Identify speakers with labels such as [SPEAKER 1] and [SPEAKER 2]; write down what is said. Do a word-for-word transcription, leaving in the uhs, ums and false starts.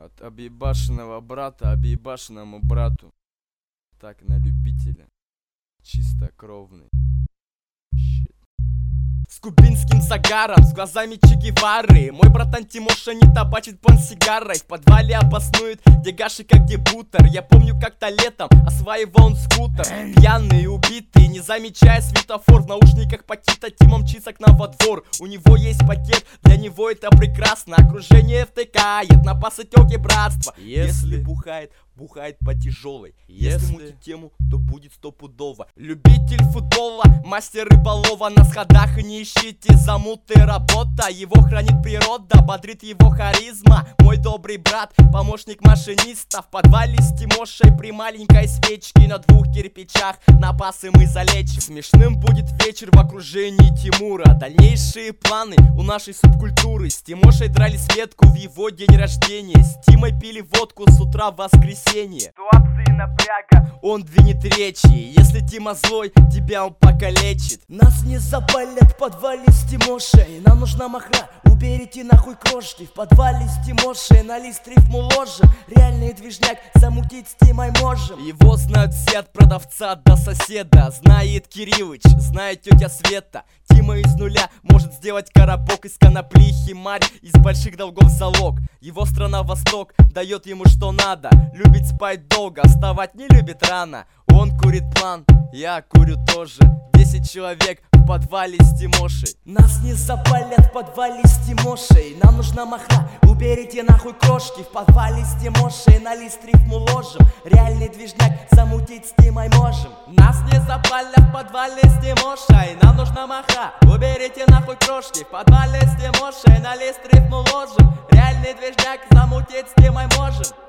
[SPEAKER 1] От объебашенного брата объебашенному брату. Так на любителя. Чистокровный. Щит. С кубинским загаром, с глазами Че Гевары. Мой братан Тимоша не табачит пон сигарой. В подвале обоснует, где гаши как где бутер. Я помню как-то летом осваивал он скутер. Пьяный, убитый, не замечая светофор. В наушниках пакета Тима мчится к нам во двор. У него есть пакет, для него это прекрасно. Окружение втыкает на пасатёке братства. Если бухает, бухает по тяжелой. Если мутить тему, то будет стопудово. Любитель футбола, мастер рыболова. На сходах и не ищите замуты работа. Его хранит природа, бодрит его харизма. Мой добрый брат, помощник машиниста. В подвале с Тимошей при маленькой свечке. На двух кирпичах напасы мы залечим. Смешным будет вечер в окружении Тимура. Дальнейшие планы у нашей субкультуры. С Тимошей драли Светку в его день рождения. С Тимой пили водку с утра в воскресенье. Ситуации напряга, он двинет речи. Если Тима злой, тебя он покалечит.
[SPEAKER 2] Нас не запалят в подвале с Тимошей. Нам нужна махра, уберите нахуй крошки. В подвале с Тимошей на лист рифму ложим. Реальный движняк замутить с Тимой можем.
[SPEAKER 1] Его знают все от продавца до соседа. Знает Кириллыч, знает тетя Света. Тима из нуля может сделать коробок из конопли, химарь, из больших долгов залог. Его страна Восток дает ему что надо. Любит спать долго, вставать не любит рано. Он курит план, я курю тоже. Десять человек в подвале с Тимошей.
[SPEAKER 2] Нас не запалят в подвале с Тимошей. Нам нужна махра, уберите нахуй крошки. В подвале с Тимошей на лист рифму ложим. Реальный движняк замутить с Тимой можем.
[SPEAKER 1] Нас не запалят в подвале с Тимошей. Нам нужна махра, уберите нахуй крошки. В подвале с Тимошей на лист рифму ложим. Реальный движняк замутить с Тимой можем.